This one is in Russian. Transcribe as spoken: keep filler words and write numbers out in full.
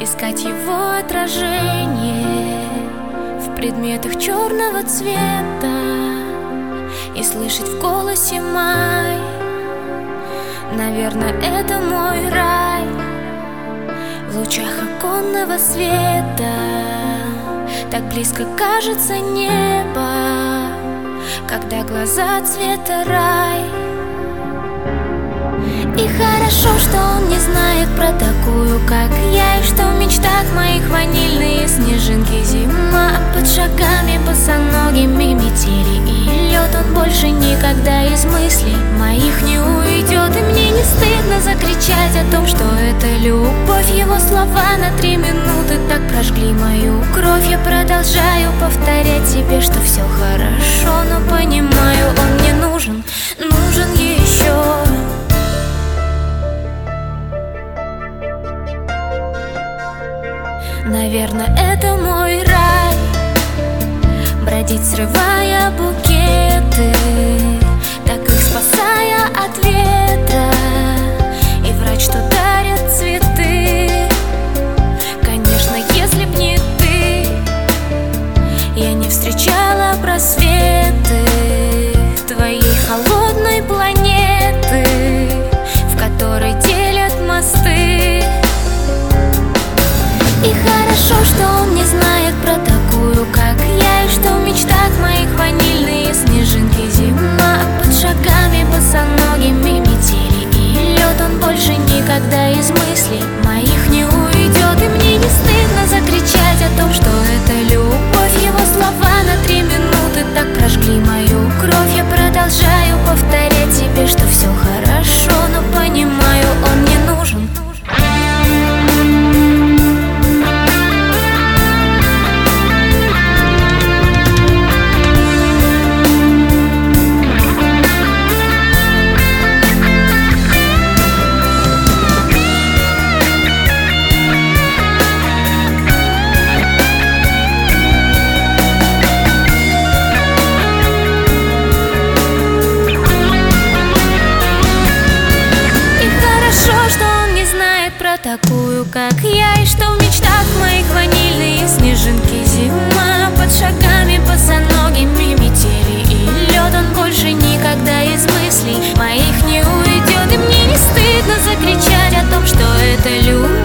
искать его отражение в предметах черного цвета и слышать в голосе май. Наверное, это мой рай в лучах оконного света. Так близко кажется небо, когда глаза цвета рай. И хорошо, что он не знает про такую, как я, и что в мечтах моих ванильные снежинки зима. Под шагами босоногими метели и лед. Он больше никогда из мыслей моих не уйдет. И мне не стыдно закричать о том, что это любовь. Его слова на три минуты так прожгли мою кровь. Я продолжаю повторять себе, что все хорошо, но понимаю, он мне нужен, нужен еще. Наверное, это мой рай — бродить, срывая букеты, так их спасая от ветра. И врать, что дарят цветы. Конечно, если б не ты, я не встречала просветы твоей холодной планеты, в которой делят мосты. И хорошо, что он не знает про такую, как я, и что в мечтах моих ванильные снежинки зима. Под шагами босоногими метели и лед. Он больше никогда из мыслей моих не уйдет. И мне не стыдно закричать о том, что это любовь. Его слова на три минуты так прожгли мою кровь. Я продолжаю повторять себе, что все хорошо, но понимаю, он мне нужен. Такую, как я, и что в мечтах моих ванильные снежинки зима. Под шагами босоногими метели и лед. Он больше никогда из мыслей моих не уйдет. И мне не стыдно закричать о том, что это любовь.